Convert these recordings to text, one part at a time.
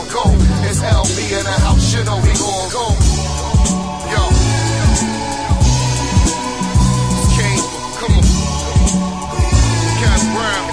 gon' go. It's LB in the house, you know we gon' go. Yo. It's King, come on. Cat Brown.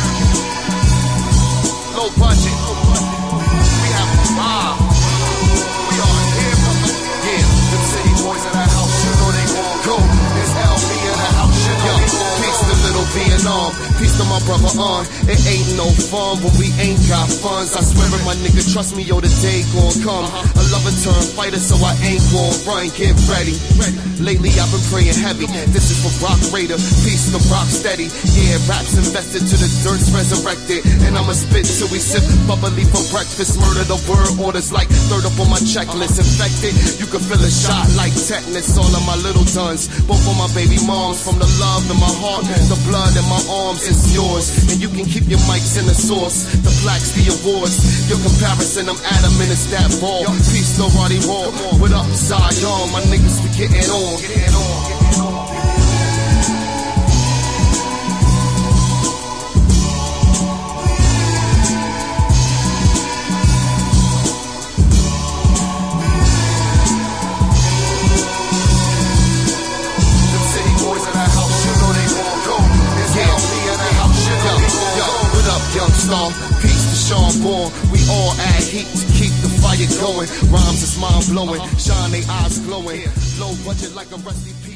Low budget. We have a vibe. We are here. Yeah, them city boys in the house, you know they gon' go. It's LB in the house, you know we gon' go. Peace to little Vietnam. Peace to my brother on. It ain't no fun when we ain't got funds. I swear it, my nigga, trust me, yo, the day gon' come. A lover turn fighter, so I ain't gon' run. Get ready. Lately I've been praying heavy. This is for Rock Raider. Peace to Rock Steady. Yeah, rap's invested to the dirt's resurrected. And I'ma spit till we sip bubbly for breakfast. Murder the word orders like third up on my checklist. Infected, you can feel a shot like tetanus. All of my little duns, both of my baby moms. From the love in my heart, the blood in my arms, it's yours. And you can keep your mics in the source. The plaques, the awards. Your comparison, I'm adamant, it's that ball. Peace to Roddy Raw. What up, Zion? My niggas, we getting on. Young star, peace to Sean Bourne. We all add heat to keep the fire going. Rhymes is mind blowing, shine they eyes glowing. Low budget like a rusty piece.